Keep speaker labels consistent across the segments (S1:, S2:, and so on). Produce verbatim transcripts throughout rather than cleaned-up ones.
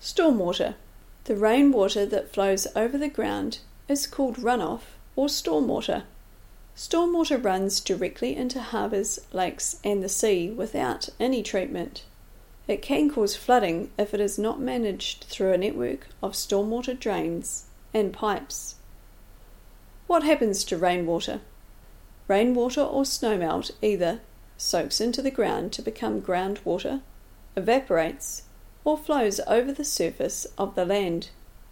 S1: Stormwater. The rainwater that flows over the ground is called runoff or stormwater. Stormwater runs directly into harbours, lakes and the sea without any treatment. It can cause flooding if it is not managed through a network of stormwater drains and pipes. What happens to rainwater? Rainwater or snowmelt either soaks into the ground to become groundwater, evaporates, or flows over the surface of the land.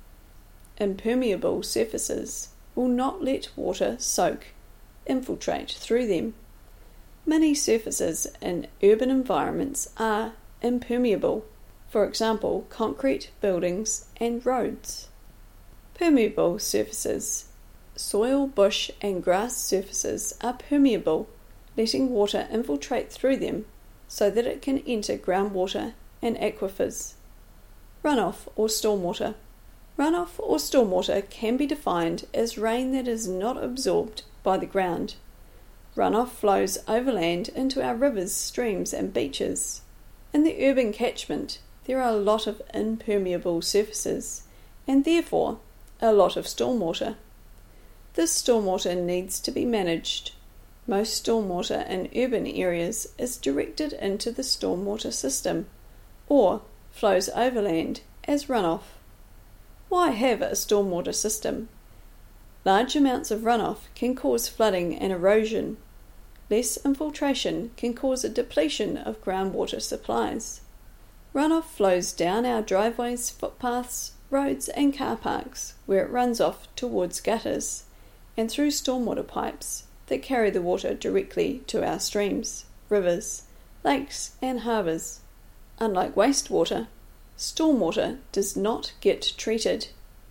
S1: Impermeable surfaces will not let water soak, infiltrate through them. Many surfaces in urban environments are impermeable, for example concrete buildings and roads. Permeable surfaces. Soil, bush and grass surfaces are permeable, letting water infiltrate through them so that it can enter groundwater and aquifers. Runoff or stormwater. Runoff or stormwater can be defined as rain that is not absorbed by the ground. Runoff flows overland into our rivers, streams and beaches. In the urban catchment, there are a lot of impermeable surfaces and therefore a lot of stormwater. This stormwater needs to be managed. Most stormwater in urban areas is directed into the stormwater system or flows overland as runoff. Why have a stormwater system? Large amounts of runoff can cause flooding and erosion. Less infiltration can cause a depletion of groundwater supplies. Runoff flows down our driveways, footpaths, roads and car parks where it runs off towards gutters and through stormwater pipes that carry the water directly to our streams, rivers, lakes and harbours. Unlike wastewater, stormwater does not get treated.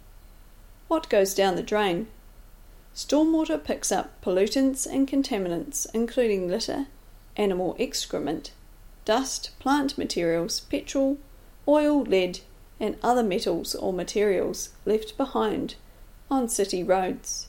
S1: What goes down the drain? Stormwater picks up pollutants and contaminants including litter, animal excrement, dust, plant materials, petrol, oil, lead and other metals or materials left behind on city roads.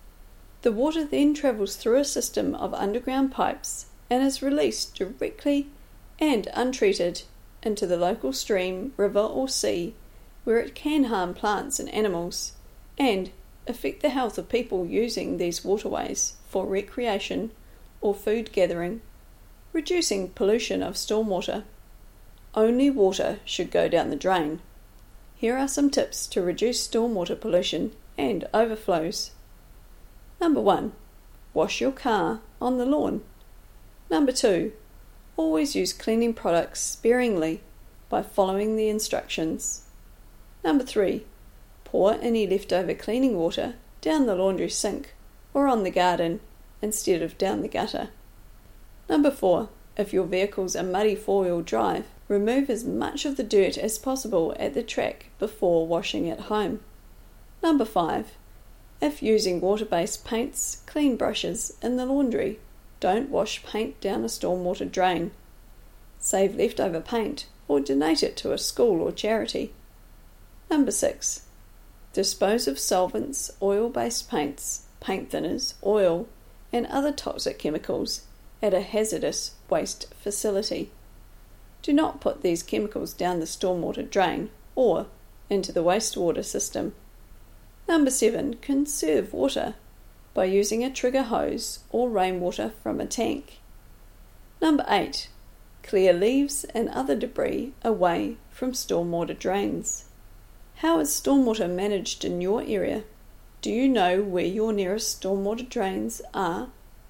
S1: The water then travels through a system of underground pipes and is released directly and untreated into the local stream, river or sea where it can harm plants and animals and affect the health of people using these waterways for recreation or food gathering. Reducing pollution of stormwater. Only water should go down the drain. Here are some tips to reduce stormwater pollution and overflows. Number one. Wash your car on the lawn. Number two. Always use cleaning products sparingly by following the instructions. Number three. Pour any leftover cleaning water down the laundry sink or on the garden instead of down the gutter. Number four. If your vehicles are muddy four-wheel drive, remove as much of the dirt as possible at the track before washing at home. Number five. If using water-based paints, clean brushes in the laundry. Don't wash paint down a stormwater drain. Save leftover paint or donate it to a school or charity. Number six. Dispose of solvents, oil-based paints, paint thinners, oil, and other toxic chemicals at a hazardous waste facility. Do not put these chemicals down the stormwater drain or into the wastewater system. Number seven. Conserve water by using a trigger hose or rainwater from a tank. Number eight. Clear leaves and other debris away from stormwater drains. How is stormwater managed in your area? Do you know where your nearest stormwater drains are